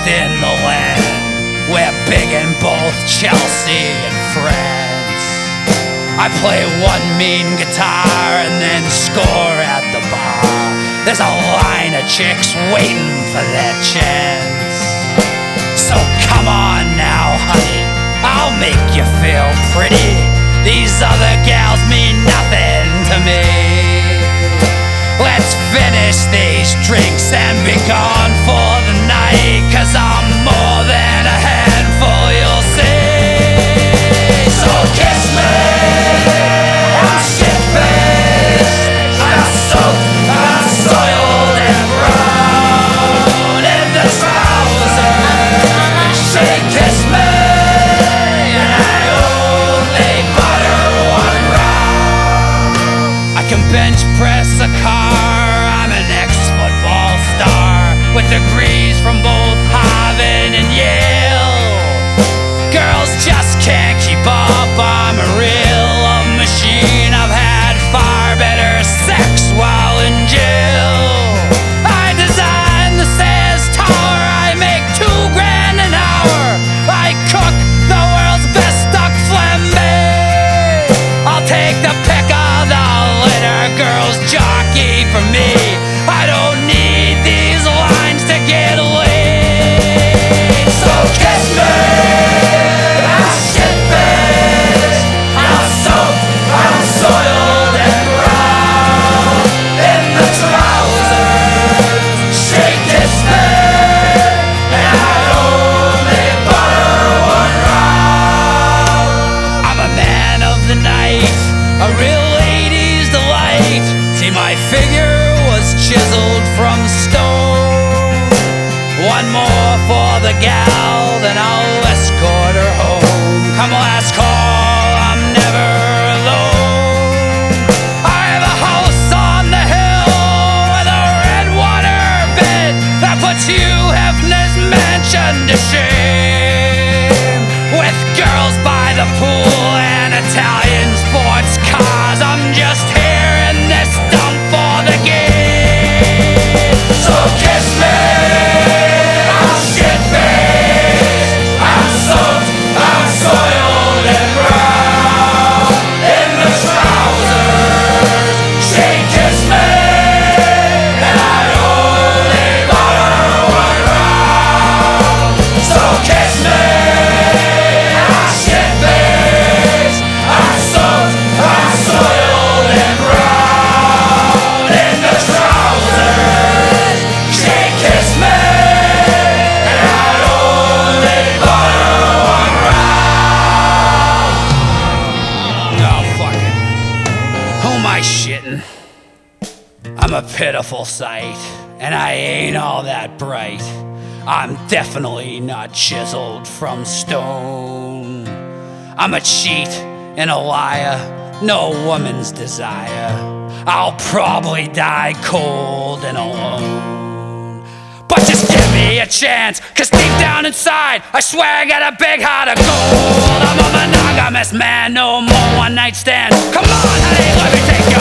left in the land. We're big in both Chelsea and France. I play one mean guitar and then score at the bar. There's a line of chicks waiting for their chance. So come on now, honey, I'll make you feel pretty. These other gals mean nothing to me. Let's finish these drinks and be gone for the night, 'cause I'm more than a handful, you'll see. So kiss me, I'm shit-faced, I'm soaked, I'm soiled and brown in the trousers. She kissed me and I only bought her one round. I can bench press a car, I'm an ex-football star with degrees from both Harvard and Yale. Girls just can't keep up, I'm a real love machine. I've had far better sex while in jail. I designed the Sears Tower, I make $2,000 an hour. I cook the world's best duck flambe. I'll take the pick of the litter, girls jockey for me. I don't need these lines to get laid. So kiss me, I'm shit-faced, I'm soaked, I'm soiled and brown in the trousers. She kissed me and I only bought her one round. I'm a man of the night, a real lady's delight. See, my figure was chiseled from stone. One more for the gal, then I'll escort her home. Come last call, I'm never alone. I have a house on the hill with a red water bed that puts Hugh Hefner's mansion to shame. With girls by the pool and Italian sports cars, I'm just here in this dump for the game. So kiss me, I'm shit-faced, I'm soaked, I'm soiled and brown in the trousers. She kissed me and I only bought her one round. So kiss me, I'm shit-faced, I'm soaked, I'm soiled and brown in the trousers. She kissed me and I only bought her one round. Oh, fuck it. Who am I shitting? I'm a pitiful sight, and I ain't all that bright. I'm definitely not chiseled from stone. I'm a cheat and a liar, no woman's desire. I'll probably die cold and alone. But just give me a chance, 'cause deep down inside I swear I got a big heart of gold. I'm a monogamous man, no more one-night stands. Come on, honey, let me take you